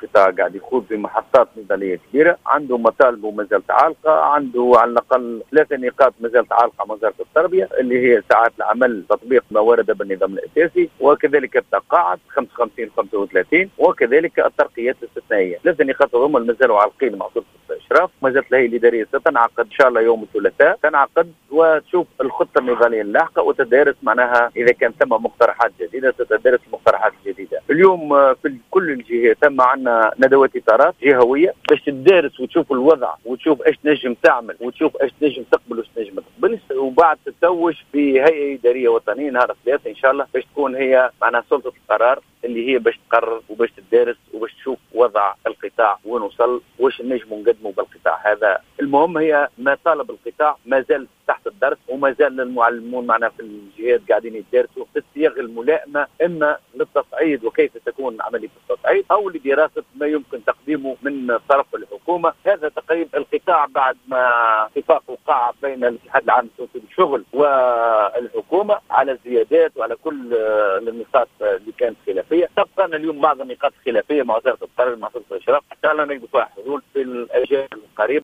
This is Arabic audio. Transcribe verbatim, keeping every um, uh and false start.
القطاع قاعد يخوض بمحطات نضاليه كبيره، عنده مطالبه ما زالت عالقه، عنده على الاقل ثلاثه نقاط ما زالت عالقه مع وزاره التربيه اللي هي ساعات العمل، تطبيق ما ورد بالنظام الاساسي، وكذلك التقاعد خمسة وخمسين خمسة وثلاثين، وكذلك الترقيات الاستثنائيه. ثلاثه نقاط هما ما زالوا عالقين مع سلطه الاشراف. ما زالت الهيئه الاداريه ستنعقد ان شاء الله يوم الثلاثاء، تنعقد وتشوف الخطه النضاليه اللاحقه وتدارس معناها اذا كان ثم مقترحات جديده تتدارس المقترحات الجديده. اليوم في كل الجهات تم عندنا ندوات اطارات جهويه باش تدارس وتشوف الوضع وتشوف ايش نجم تعمل وتشوف ايش نجم تقبل وايش نجم ما تقبلش، وبعد تتوج في هيئه اداريه وطنيه نهار الثلاثاء ان شاء الله باش تكون هي معناها سلطه القرار اللي هي باش تقرر وباش تدارس وباش تشوف وضع القطاع وين وصل واش نجموا نقدموا بالقطاع هذا. المهم هي ما طالب القطاع ما زال تحت الدرس، وما زال المعلمون معنا في الجهات قاعدين يدرسوا في الصيغ الملائمه اما للتصعيد وكيف تكون عمليه التصعيد او لدراسه ما يمكن تقديمه من طرف الحكومه. هذا تقريبا القطاع بعد ما اتفاق وقع بين الاتحاد العام لتنظيم الشغل والحكومه على الزيادات وعلى كل النقاط اللي كانت خلافيه. تبقى اليوم بعض النقاط الخلافيه مع وزاره التربيه مع سلطه الاشراف، ان شاء الله نلقوا فيها حلول في الاجال القريب.